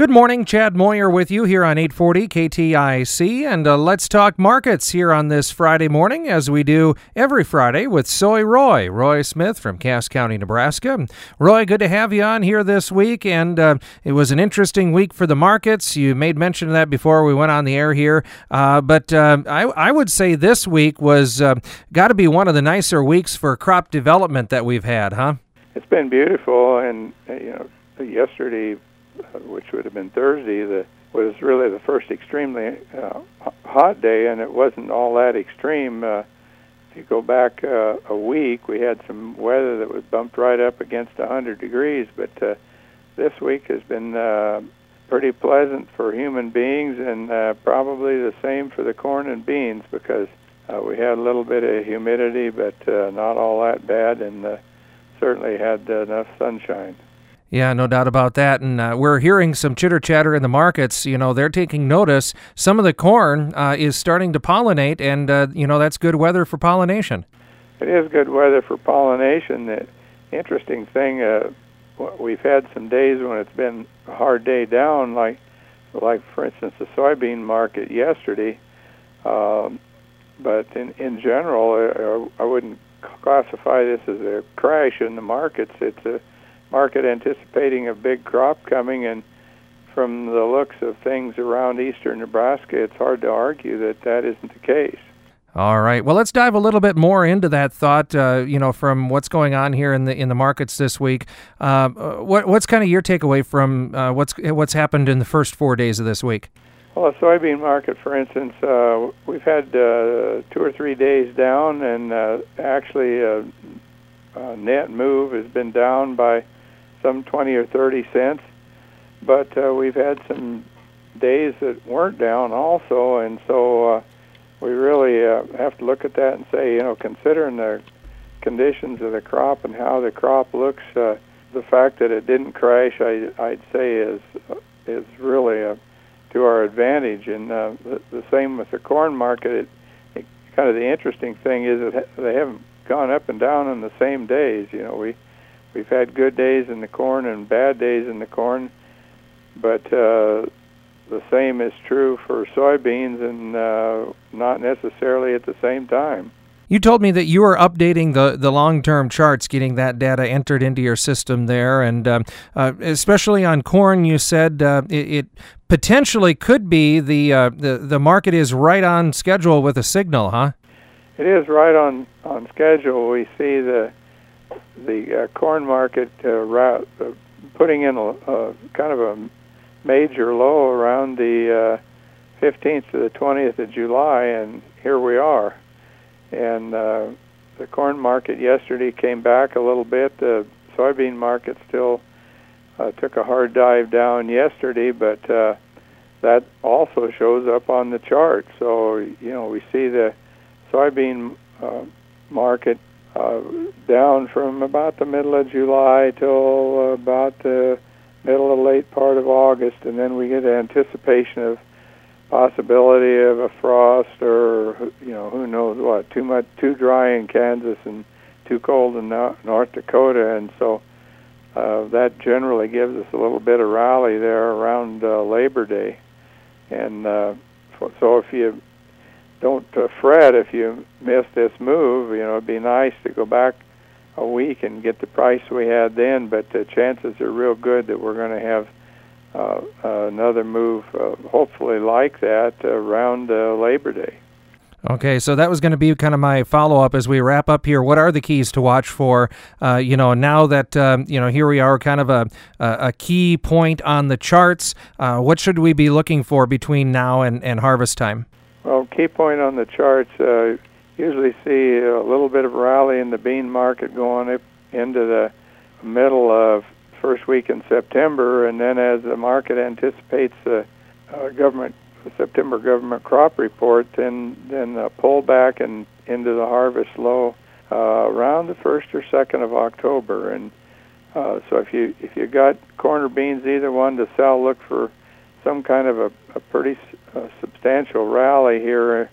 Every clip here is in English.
Good morning, Chad Moyer with you here on 840 KTIC, and let's talk markets here on this Friday morning, as we do every Friday with Soy Roy Smith from Cass County, Nebraska. Roy, good to have you on here this week, and it was an interesting week for the markets. You made mention of that before we went on the air here, but I would say this week was got to be one of the nicer weeks for crop development that we've had, huh? It's been beautiful, and yesterday, which would have been Thursday, was really the first extremely hot day, and it wasn't all that extreme. If you go back a week, we had some weather that was bumped right up against 100 degrees, but this week has been pretty pleasant for human beings, and probably the same for the corn and beans, because we had a little bit of humidity, but not all that bad, and certainly had enough sunshine. Yeah, no doubt about that. And we're hearing some chitter-chatter in the markets. You know, they're taking notice. Some of the corn is starting to pollinate, and, that's good weather for pollination. It is good weather for pollination. The interesting thing, we've had some days when it's been a hard day down, like for instance, the soybean market yesterday. But in general, I wouldn't classify this as a crash in the markets. It's a market anticipating a big crop coming, and from the looks of things around eastern Nebraska, it's hard to argue that isn't the case. All right. Well, let's dive a little bit more into that thought, from what's going on here in the markets this week. What's kind of your takeaway from what's happened in the first 4 days of this week? Well, the soybean market, for instance, we've had 2 or 3 days down, and actually net move has been down by some 20 or 30 cents, but we've had some days that weren't down also, and so we really have to look at that and say, considering the conditions of the crop and how the crop looks, the fact that it didn't crash, I'd say is really to our advantage. And the same with the corn market. It kind of the interesting thing is that they haven't gone up and down on the same days. We've had good days in the corn and bad days in the corn, but the same is true for soybeans, and not necessarily at the same time. You told me that you were updating the long-term charts, getting that data entered into your system there, and especially on corn, you said it potentially could be the market is right on schedule with a signal, huh? It is right on schedule. We see the corn market putting in a kind of a major low around the 15th to the 20th of July, and here we are. And the corn market yesterday came back a little bit. The soybean market still took a hard dive down yesterday, but that also shows up on the chart. So, we see the soybean market down from about the middle of July till about the middle to late part of August, and then we get anticipation of possibility of a frost, or who knows what, too dry in Kansas and too cold in North Dakota, and so that generally gives us a little bit of rally there around Labor Day. And so if you don't fret if you miss this move. It'd be nice to go back a week and get the price we had then, but the chances are real good that we're going to have another move, hopefully like that, around Labor Day. Okay, so that was going to be kind of my follow-up as we wrap up here. What are the keys to watch for, now that, here we are, kind of a key point on the charts? What should we be looking for between now and harvest time? Well, key point on the charts, usually see a little bit of rally in the bean market going up into the middle of first week in September, and then as the market anticipates the September government crop report, then a pullback and into the harvest low around the 1st or 2nd of October. And so if you got corn or beans, either one to sell, look for some kind of a pretty substantial rally here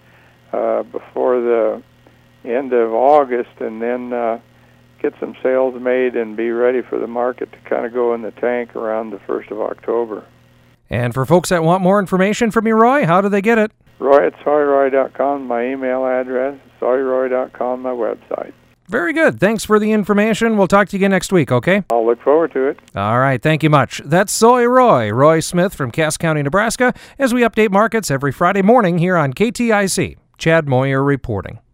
before the end of August, and then get some sales made and be ready for the market to kind of go in the tank around the 1st of October. And for folks that want more information from you, Roy, how do they get it? Roy@soyroy.com, my email address, soyroy.com, my website. Very good. Thanks for the information. We'll talk to you again next week, okay? I'll look forward to it. All right. Thank you much. That's Soy Roy Smith from Cass County, Nebraska, as we update markets every Friday morning here on KTIC. Chad Moyer reporting.